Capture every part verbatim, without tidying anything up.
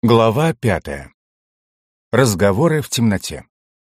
Глава пятая. Разговоры в темноте.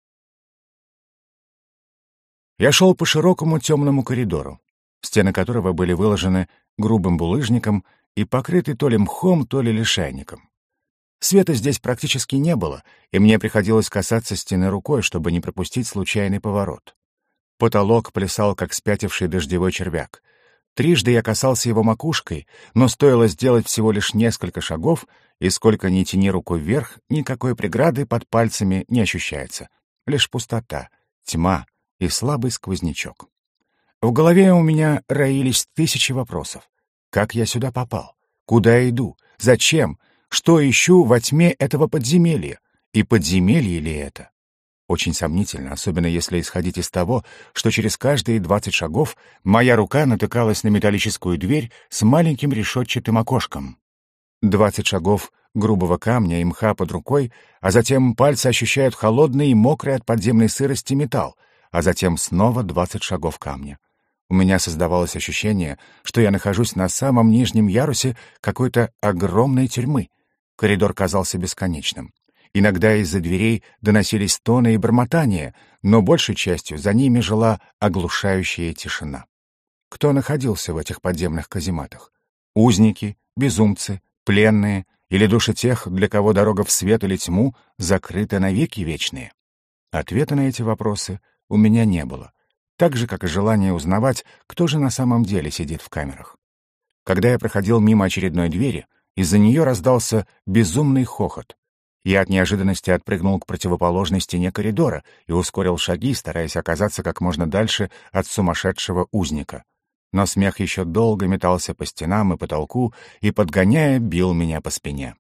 Я шел по широкому темному коридору, стены которого были выложены грубым булыжником и покрыты то ли мхом, то ли лишайником. Света здесь практически не было, и мне приходилось касаться стены рукой, чтобы не пропустить случайный поворот. Потолок плясал, как спятивший дождевой червяк. Трижды я касался его макушкой, но стоило сделать всего лишь несколько шагов, и сколько ни тяни рукой вверх, никакой преграды под пальцами не ощущается. Лишь пустота, тьма и слабый сквознячок. В голове у меня роились тысячи вопросов. Как я сюда попал? Куда иду? Зачем? Что ищу во тьме этого подземелья? И подземелье ли это? Очень сомнительно, особенно если исходить из того, что через каждые двадцать шагов моя рука натыкалась на металлическую дверь с маленьким решетчатым окошком. Двадцать шагов грубого камня и мха под рукой, а затем пальцы ощущают холодный и мокрый от подземной сырости металл, а затем снова двадцать шагов камня. У меня создавалось ощущение, что я нахожусь на самом нижнем ярусе какой-то огромной тюрьмы. Коридор казался бесконечным. Иногда из-за дверей доносились стоны и бормотания, но большей частью за ними жила оглушающая тишина. Кто находился в этих подземных казематах? Узники, безумцы, пленные или души тех, для кого дорога в свет или тьму закрыта навеки вечные? Ответа на эти вопросы у меня не было, так же, как и желание узнавать, кто же на самом деле сидит в камерах. Когда я проходил мимо очередной двери, из-за нее раздался безумный хохот. Я от неожиданности отпрыгнул к противоположной стене коридора и ускорил шаги, стараясь оказаться как можно дальше от сумасшедшего узника. Но смех еще долго метался по стенам и потолку и, подгоняя, бил меня по спине.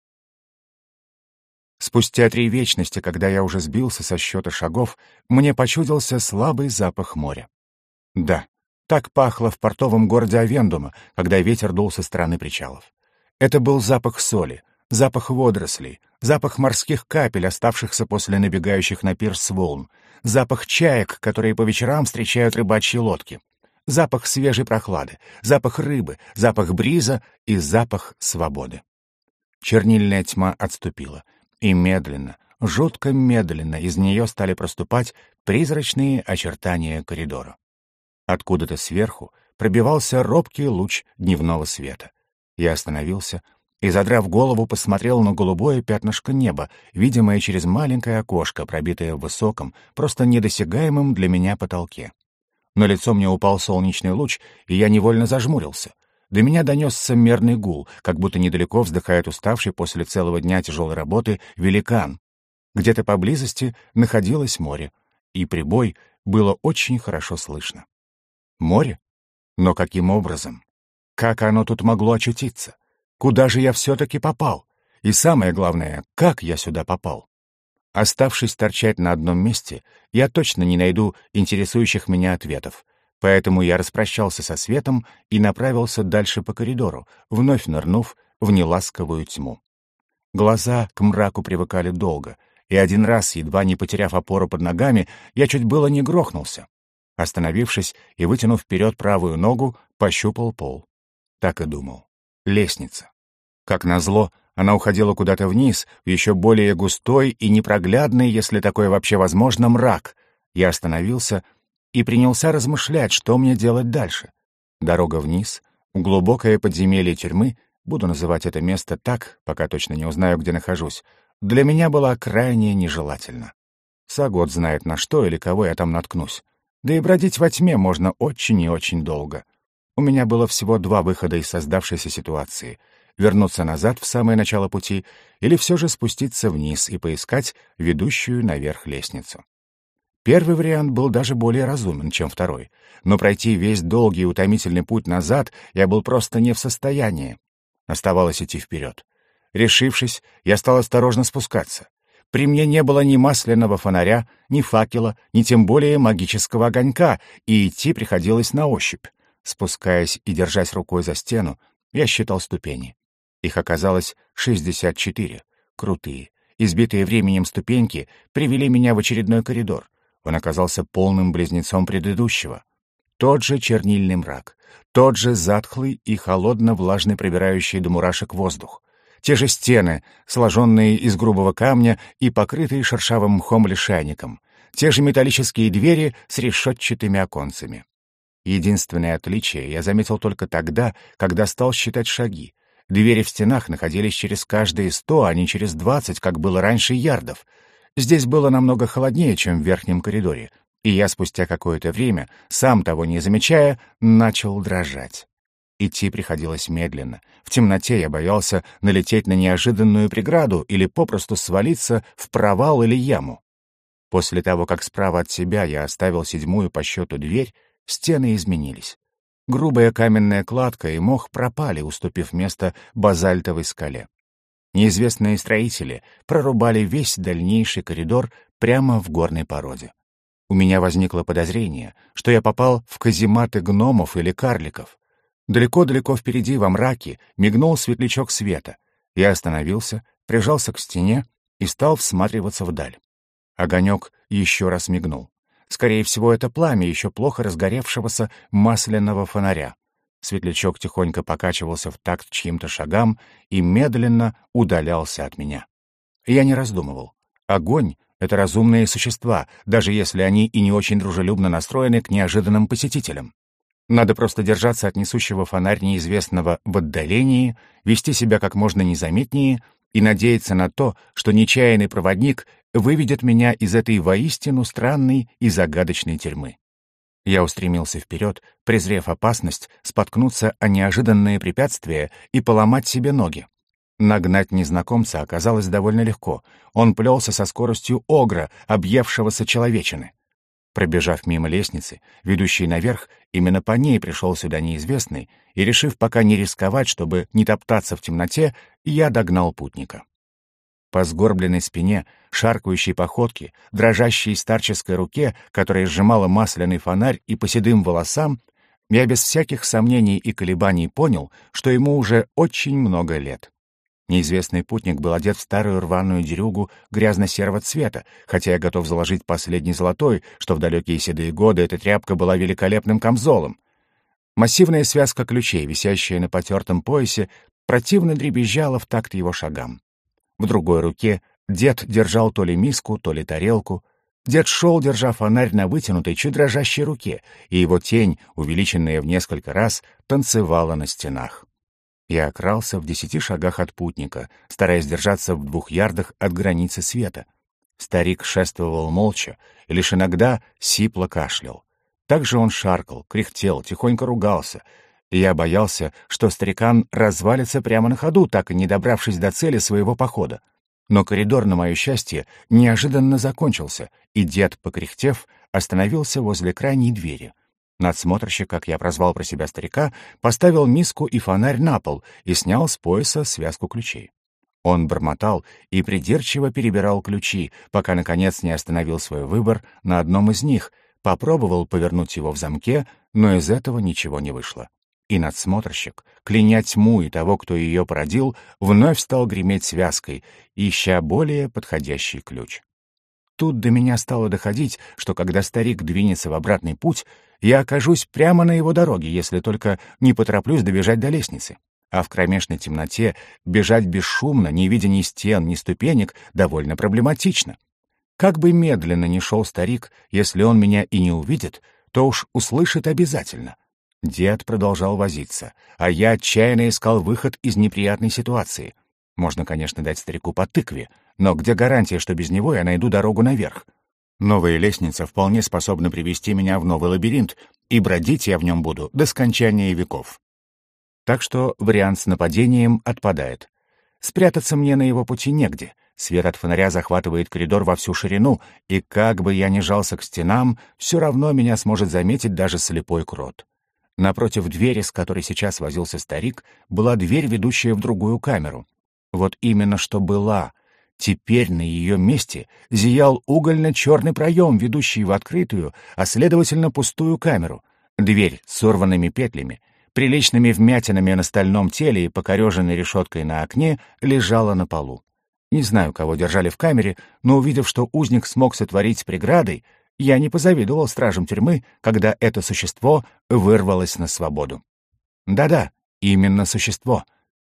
Спустя три вечности, когда я уже сбился со счета шагов, мне почудился слабый запах моря. Да, так пахло в портовом городе Авендума, когда ветер дул со стороны причалов. Это был запах соли, запах водорослей, запах морских капель, оставшихся после набегающих на пирс волн, запах чаек, которые по вечерам встречают рыбачьи лодки, запах свежей прохлады, запах рыбы, запах бриза и запах свободы. Чернильная тьма отступила, и медленно, жутко медленно из нее стали проступать призрачные очертания коридора. Откуда-то сверху пробивался робкий луч дневного света. Я остановился и, задрав голову, посмотрел на голубое пятнышко неба, видимое через маленькое окошко, пробитое в высоком, просто недосягаемом для меня потолке. На лицо мне упал солнечный луч, и я невольно зажмурился. До меня донесся мерный гул, как будто недалеко вздыхает уставший после целого дня тяжелой работы великан. Где-то поблизости находилось море, и прибой было очень хорошо слышно. Море? Но каким образом? Как оно тут могло очутиться? Куда же я все-таки попал? И самое главное, как я сюда попал? Оставшись торчать на одном месте, я точно не найду интересующих меня ответов, поэтому я распрощался со светом и направился дальше по коридору, вновь нырнув в неласковую тьму. Глаза к мраку привыкали долго, и один раз, едва не потеряв опору под ногами, я чуть было не грохнулся. Остановившись и вытянув вперед правую ногу, пощупал пол. Так и думал. Лестница. Как назло, она уходила куда-то вниз, в еще более густой и непроглядный, если такое вообще возможно, мрак. Я остановился и принялся размышлять, что мне делать дальше. Дорога вниз, глубокое подземелье тюрьмы, буду называть это место так, пока точно не узнаю, где нахожусь, для меня была крайне нежелательна. Сагот знает, на что или кого я там наткнусь. Да и бродить во тьме можно очень и очень долго. У меня было всего два выхода из создавшейся ситуации — вернуться назад в самое начало пути или все же спуститься вниз и поискать ведущую наверх лестницу. Первый вариант был даже более разумен, чем второй, но пройти весь долгий и утомительный путь назад я был просто не в состоянии. Оставалось идти вперед. Решившись, я стал осторожно спускаться. При мне не было ни масляного фонаря, ни факела, ни тем более магического огонька, и идти приходилось на ощупь. Спускаясь и держась рукой за стену, я считал ступени. Их оказалось шестьдесят четыре. Крутые, избитые временем ступеньки привели меня в очередной коридор. Он оказался полным близнецом предыдущего. Тот же чернильный мрак, тот же затхлый и холодно-влажный, пробирающий до мурашек воздух. те же стены, сложенные из грубого камня и покрытые шершавым мхом лишайником, те же металлические двери с решетчатыми оконцами. Единственное отличие я заметил только тогда, когда стал считать шаги. Двери в стенах находились через каждые сто, а не через двадцать, как было раньше, ярдов. Здесь было намного холоднее, чем в верхнем коридоре, и я спустя какое-то время, сам того не замечая, начал дрожать. Идти приходилось медленно. В темноте я боялся налететь на неожиданную преграду или попросту свалиться в провал или яму. После того, как справа от себя я оставил седьмую по счету дверь, стены изменились. Грубая каменная кладка и мох пропали, уступив место базальтовой скале. Неизвестные строители прорубали весь дальнейший коридор прямо в горной породе. У меня возникло подозрение, что я попал в казематы гномов или карликов. Далеко-далеко впереди, во мраке, мигнул светлячок света. Я остановился, прижался к стене и стал всматриваться вдаль. Огонек еще раз мигнул. Скорее всего, это пламя еще плохо разгоревшегося масляного фонаря. Светлячок тихонько покачивался в такт чьим-то шагам и медленно удалялся от меня. Я не раздумывал. Огонь — это разумные существа, даже если они и не очень дружелюбно настроены к неожиданным посетителям. Надо просто держаться от несущего фонарь неизвестного в отдалении, вести себя как можно незаметнее и надеяться на то, что нечаянный проводник выведет меня из этой воистину странной и загадочной тюрьмы. Я устремился вперед, презрев опасность споткнуться о неожиданные препятствия и поломать себе ноги. Нагнать незнакомца оказалось довольно легко. Он плелся со скоростью огра, объевшегося человечины. Пробежав мимо лестницы, ведущей наверх, именно по ней пришел сюда неизвестный, и, решив пока не рисковать, чтобы не топтаться в темноте, я догнал путника. По сгорбленной спине, шаркающей походке, дрожащей старческой руке, которая сжимала масляный фонарь, и по седым волосам, я без всяких сомнений и колебаний понял, что ему уже очень много лет. Неизвестный путник был одет в старую рваную дерюгу грязно-серого цвета, хотя я готов заложить последний золотой, что в далекие седые годы эта тряпка была великолепным камзолом. Массивная связка ключей, висящая на потертом поясе, противно дребезжала в такт его шагам. В другой руке дед держал то ли миску, то ли тарелку. Дед шел, держа фонарь на вытянутой, чуть дрожащей руке, и его тень, увеличенная в несколько раз, танцевала на стенах. Я окрался в десяти шагах от путника, стараясь держаться в двух ярдах от границы света. Старик шествовал молча и лишь иногда сипло кашлял. Также он шаркал, кряхтел, тихонько ругался, и я боялся, что старикан развалится прямо на ходу, так и не добравшись до цели своего похода. Но коридор, на мое счастье, неожиданно закончился, и дед, покряхтев, остановился возле крайней двери. Надсмотрщик, как я прозвал про себя старика, поставил миску и фонарь на пол и снял с пояса связку ключей. Он бормотал и придирчиво перебирал ключи, пока, наконец, не остановил свой выбор на одном из них, попробовал повернуть его в замке, но из этого ничего не вышло. И надсмотрщик, кляня тьму и того, кто ее породил, вновь стал греметь связкой, ища более подходящий ключ. Тут до меня стало доходить, что когда старик двинется в обратный путь, я окажусь прямо на его дороге, если только не потороплюсь добежать до лестницы. А в кромешной темноте бежать бесшумно, не видя ни стен, ни ступенек, довольно проблематично. Как бы медленно ни шел старик, если он меня и не увидит, то уж услышит обязательно. Дед продолжал возиться, а я отчаянно искал выход из неприятной ситуации. Можно, конечно, дать старику по тыкве, но где гарантия, что без него я найду дорогу наверх? Новая лестница вполне способна привести меня в новый лабиринт, и бродить я в нем буду до скончания веков. Так что вариант с нападением отпадает. Спрятаться мне на его пути негде. Свет от фонаря захватывает коридор во всю ширину, и как бы я ни жался к стенам, все равно меня сможет заметить даже слепой крот. Напротив двери, с которой сейчас возился старик, была дверь, ведущая в другую камеру. Вот именно что была. Теперь на ее месте зиял угольно-черный проем, ведущий в открытую, а следовательно пустую камеру. Дверь с сорванными петлями, приличными вмятинами на стальном теле и покореженной решеткой на окне лежала на полу. Не знаю, кого держали в камере, но, увидев, что узник смог сотворить с преградой, я не позавидовал стражам тюрьмы, когда это существо вырвалось на свободу. Да-да, именно существо.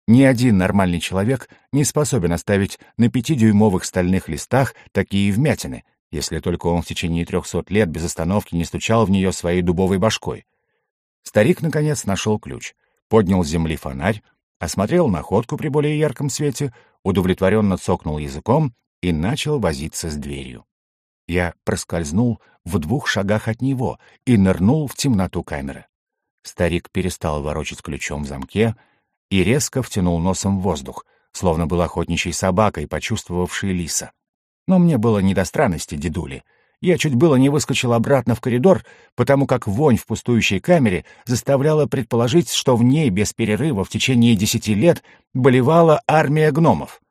Ни один нормальный человек не способен оставить на пятидюймовых стальных листах такие вмятины, если только он в течение трехсот лет без остановки не стучал в нее своей дубовой башкой. Старик, наконец, нашел ключ, поднял с земли фонарь, осмотрел находку при более ярком свете, удовлетворенно цокнул языком и начал возиться с дверью. Я проскользнул в двух шагах от него и нырнул в темноту камеры. Старик перестал ворочать ключом в замке и резко втянул носом в воздух, словно был охотничьей собакой, почувствовавшей лиса. Но мне было не до странности дедули. Я чуть было не выскочил обратно в коридор, потому как вонь в пустующей камере заставляла предположить, что в ней без перерыва в течение десяти лет болевала армия гномов.